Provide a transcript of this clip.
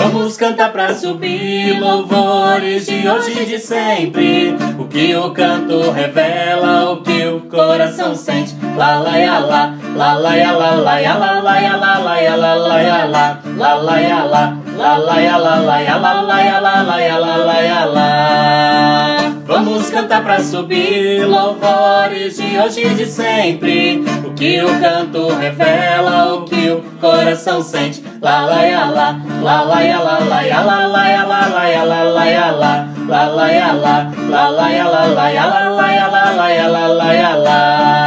Vamos cantar pra subir louvores de hoje e de sempre. O que o canto revela, o que o coração sente. Lá lá ya lá, lá lá ya lá, lá ya lá, lá ya lá, lá ya lá, lá ya lá, lá lá ya lá, lá lá ya lá, lá ya lá, lá ya lá, lá ya lá, lá ya lá. Vamos cantar pra subir louvores de hoje e de sempre. O que o canto revela, o que o coração sente. Lá lá ya lá, lá lá ya lá, lá ya lá, lá ya lá, lá ya lá, lá ya lá, lá lá ya lá, lá lá ya lá, lá ya lá, lá ya lá, lá ya lá, lá ya lá.